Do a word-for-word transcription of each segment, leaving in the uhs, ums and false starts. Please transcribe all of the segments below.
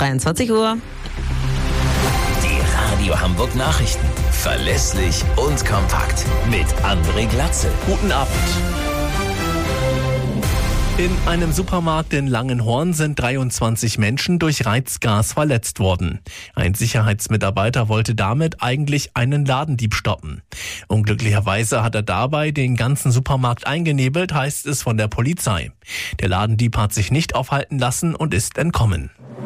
dreiundzwanzig Uhr. Die Radio Hamburg Nachrichten. Verlässlich und kompakt. Mit André Glatzel. Guten Abend. In einem Supermarkt in Langenhorn sind dreiundzwanzig Menschen durch Reizgas verletzt worden. Ein Sicherheitsmitarbeiter wollte damit eigentlich einen Ladendieb stoppen. Unglücklicherweise hat er dabei den ganzen Supermarkt eingenebelt, heißt es von der Polizei. Der Ladendieb hat sich nicht aufhalten lassen und ist entkommen.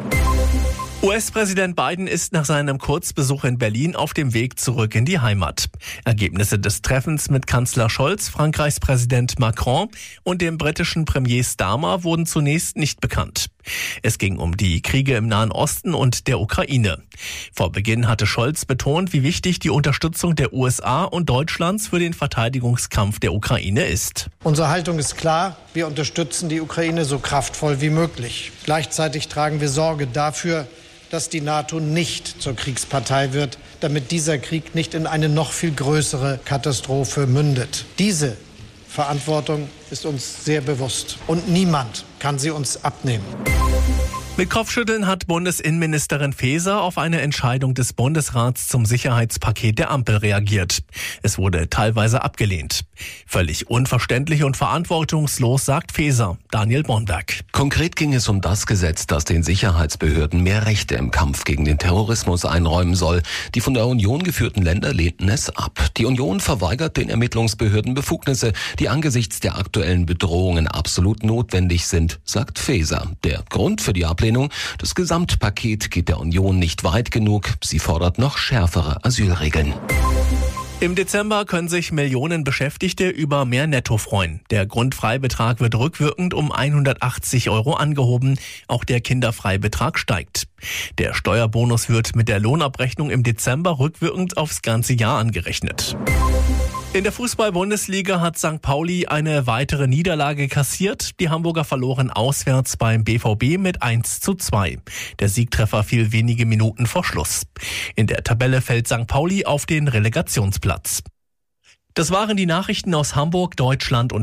U S-Präsident Biden ist nach seinem Kurzbesuch in Berlin auf dem Weg zurück in die Heimat. Ergebnisse des Treffens mit Kanzler Scholz, Frankreichs Präsident Macron und dem britischen Premier Starmer wurden zunächst nicht bekannt. Es ging um die Kriege im Nahen Osten und der Ukraine. Vor Beginn hatte Scholz betont, wie wichtig die Unterstützung der U S A und Deutschlands für den Verteidigungskampf der Ukraine ist. Unsere Haltung ist klar, wir unterstützen die Ukraine so kraftvoll wie möglich. Gleichzeitig tragen wir Sorge dafür, dass die NATO nicht zur Kriegspartei wird, damit dieser Krieg nicht in eine noch viel größere Katastrophe mündet. Diese Verantwortung ist uns sehr bewusst und niemand kann sie uns abnehmen. Mit Kopfschütteln hat Bundesinnenministerin Faeser auf eine Entscheidung des Bundesrats zum Sicherheitspaket der Ampel reagiert. Es wurde teilweise abgelehnt. Völlig unverständlich und verantwortungslos, sagt Faeser. Daniel Bornberg. Konkret ging es um das Gesetz, das den Sicherheitsbehörden mehr Rechte im Kampf gegen den Terrorismus einräumen soll. Die von der Union geführten Länder lehnten es ab. Die Union verweigert den Ermittlungsbehörden Befugnisse, die angesichts der aktuellen Bedrohungen absolut notwendig sind, sagt Faeser. Der Grund für die Ablehnung: Das Gesamtpaket geht der Union nicht weit genug. Sie fordert noch schärfere Asylregeln. Im Dezember können sich Millionen Beschäftigte über mehr Netto freuen. Der Grundfreibetrag wird rückwirkend um hundertachtzig Euro angehoben. Auch der Kinderfreibetrag steigt. Der Steuerbonus wird mit der Lohnabrechnung im Dezember rückwirkend aufs ganze Jahr angerechnet. In der Fußball-Bundesliga hat Sankt Pauli eine weitere Niederlage kassiert. Die Hamburger verloren auswärts beim B V B mit eins zu zwei. Der Siegtreffer fiel wenige Minuten vor Schluss. In der Tabelle fällt Sankt Pauli auf den Relegationsplatz. Das waren die Nachrichten aus Hamburg, Deutschland und